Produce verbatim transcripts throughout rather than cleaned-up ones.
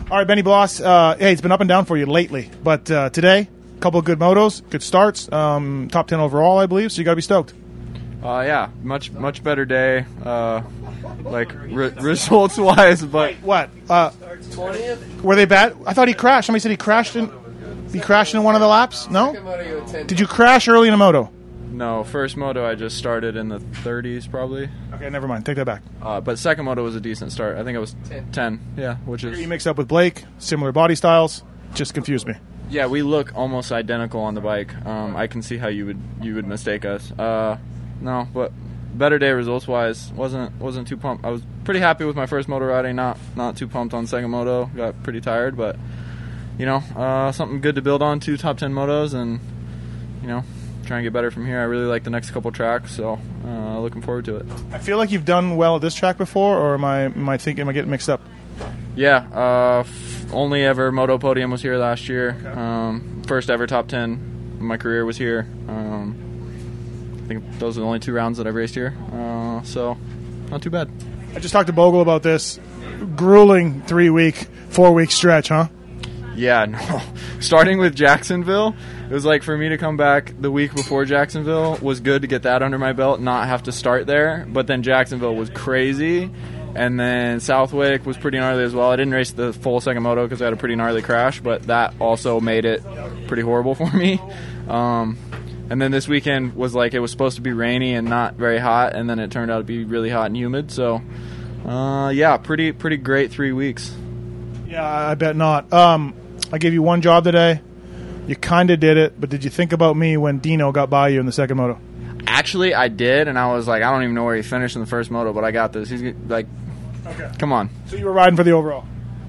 All right, Benny Bloss. Uh, hey, it's been up and down for you lately, but uh, today, a couple of good motos, good starts, um, top ten overall, I believe. So you got to be stoked. Uh, yeah, much much better day, uh, like re- results wise. But what? Uh, were they bad? I thought he crashed. Somebody said he crashed in. He crashed in one of the laps. No. Did you crash early in a moto? No, first moto I just started in the thirties probably. Okay, never mind. Take that back. Uh, but second moto was a decent start. I think it was ten. Yeah, which is you mixed up with Blake, similar body styles. Just confused me. Yeah, we look almost identical on the bike. Um, I can see how you would you would mistake us. Uh, no, but better day results wise. wasn't wasn't too pumped. I was pretty happy with my first moto riding. Not not too pumped on second moto. Got pretty tired, but you know, uh, something good to build on. Two top ten motos, and you know, try and get better from here. I really like the next couple tracks, so uh, looking forward to it. I feel like you've done well at this track before, or am I am I thinking am I getting mixed up? Yeah, uh, f- only ever moto podium was here last year. Okay. Um, first ever top ten of my career was here. Um, I think those are the only two rounds that I've raced here, uh, so not too bad. I just talked to Bogle about this grueling three-week, four-week stretch, huh? Yeah, no. Starting with Jacksonville, it was like for me to come back the week before Jacksonville was good to get that under my belt, not have to start there. But then Jacksonville was crazy, and then Southwick was pretty gnarly as well. I didn't race the full second moto because I had a pretty gnarly crash, but that also made it pretty horrible for me. Um, and then this weekend was like it was supposed to be rainy and not very hot, and then it turned out to be really hot and humid. So, uh, yeah, pretty pretty great three weeks. Yeah, I bet not. Um, I gave you one job today. You kind of did it, but did you think about me when Dino got by you in the second moto? Actually, I did, and I was like, I don't even know where he finished in the first moto, but I got this. He's like, okay. Come on. So you were riding for the overall?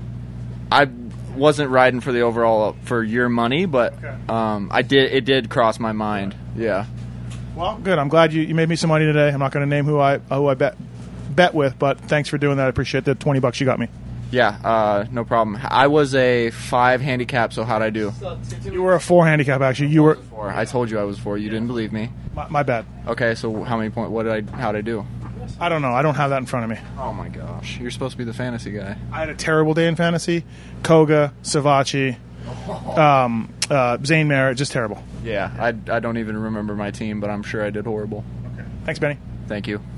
I wasn't riding for the overall for your money, but okay. um, I did. It did cross my mind. Yeah. Well, good. I'm glad you, you made me some money today. I'm not going to name who I who I bet bet with, but thanks for doing that. I appreciate the twenty bucks you got me. Yeah, uh, no problem. I was a five handicap, so how'd I do? You were a four handicap, actually. You were four. I told you I was four. You didn't believe me. My, my bad. Okay, so how many points? What did I? How'd I do? I don't know. I don't have that in front of me. Oh my gosh, you're supposed to be the fantasy guy. I had a terrible day in fantasy. Koga, Savachi, um, uh, Zane Merritt, just terrible. Yeah, I, I don't even remember my team, but I'm sure I did horrible. Okay. Thanks, Benny. Thank you.